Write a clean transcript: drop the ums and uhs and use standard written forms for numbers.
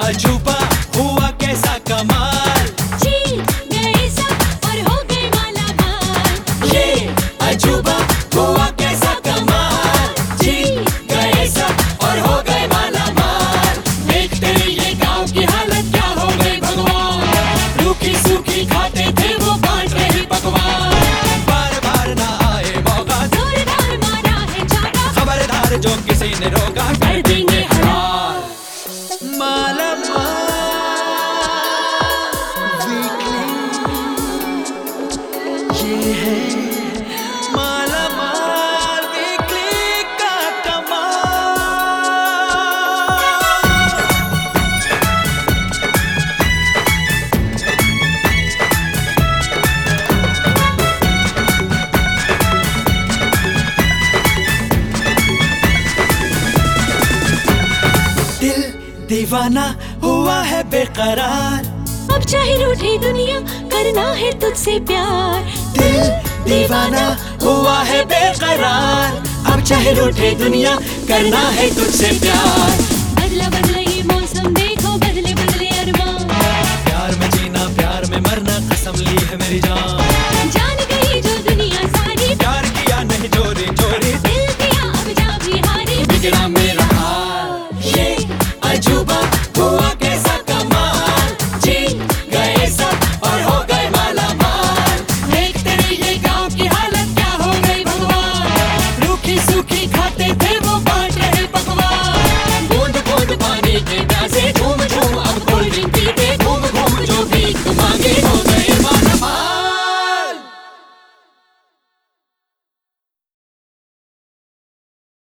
अजूबा हुआ कैसा कमाल, जीत गए सब और हो गए मालामाल। ये अजूबा हुआ कैसा कमाल, जीत गए सब और हो गए मालामाल। देख तेरे ये गांव की हालत क्या हो गई भगवान, रूखी सूखी खाते थे वो बांट रहे पकवान। बार बार ना आए मौका, जोरदार मारा है चाका, खबरदार जो किसी ने रोका कर देंगे हलाल। मालामाल ये है मालामाल वीकली का कमाल। दिल दीवाना हुआ है बेकरार, अब चाहे रूठे दुनिया करना है तुझसे प्यार। दिल दीवाना हुआ है बेकरार, अब चाहे रूठे दुनिया करना है तुझसे प्यार।